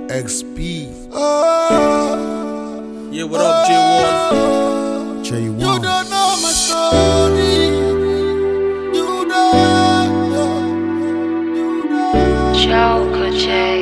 XP. Yeah, what up, J1? J1. You don't know my story. You don't know. Joker J.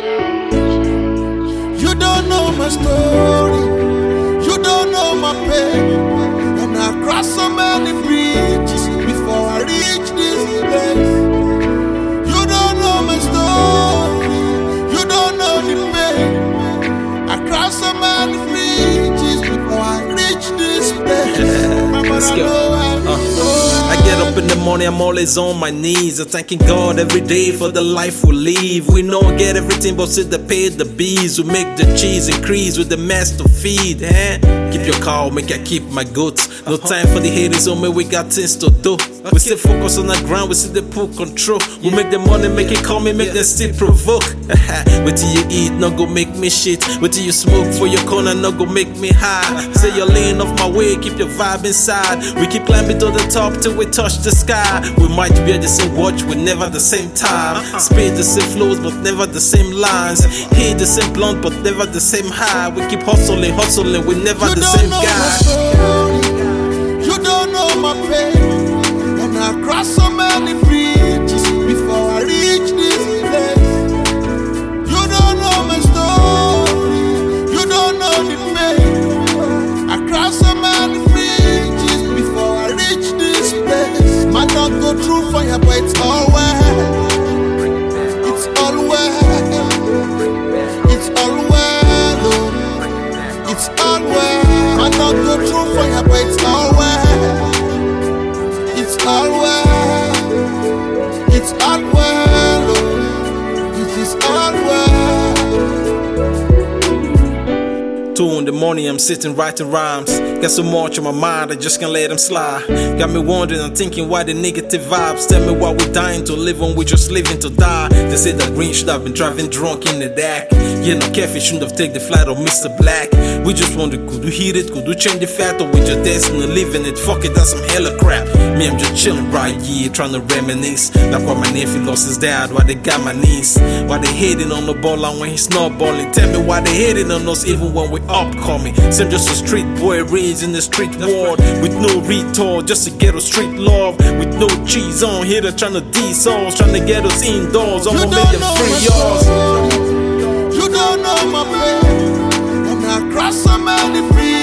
You don't know my story. You don't know my pain. And I crossed so many bridges before I reach this place. You don't know my story. You don't know the pain. I crossed so many bridges before I reach this place. Let's go. I get up in the morning, I'm always on my knees. I'm thanking God every day for the life we live. We don't get everything, but still they pay the bees. We make the cheese increase with the mess to feed. Keep your cow, make I keep my goats. No time for the haters, oh man, we got things to do. We still focus on the ground, we still they pull control. We make the money, make it come and make them still provoke. Wait till you eat, not go make me shit. Wait till you smoke for your corner, not go make me high. Say you're laying off my way, keep your vibe inside. We keep climbing to the top till we touch the sky. We might be at the same watch, we're never the same time. Spit the same flows, but never the same lines. Hit the same blunt, but never the same high. We keep hustling, we're never the same guy. You don't know my pain. And I crossed so many bridges before I reach this place. You don't know my story. You don't know the pain. I crossed so many bridges before I reach this place. Might not go through fire, but it's all well. It's all well. It's all well. Oh. It's all well. Might not go through fire, but it's all well. It's all well. It's all well. Oh. It is all well. 2 in the morning, I'm sitting writing rhymes. Got so much on my mind, I just can't let them slide. Got me wondering and thinking why the negative vibes. Tell me why we dying to live when we just living to die. They say that Green should have been driving drunk in the dark. Yeah, no careful, shouldn't have taken the flight of Mr. Black. We just wonder, could we hit it? Could we change the fact? Or we just destined to live in it? Fuck it, that's some hella crap. Me, I'm just chilling right here, trying to reminisce. Like why my nephew lost his dad, why they got my niece. Why they hating on the ball and when he's not balling. Tell me why they hating on us even when we upcoming. Same just a street boy raised in the street world with no retard, just to get a street love. With no cheese on here, they're trying to de-sauce, trying to get us indoors. I'ma make them free yours. You don't know my pain. And I crossed so many bridges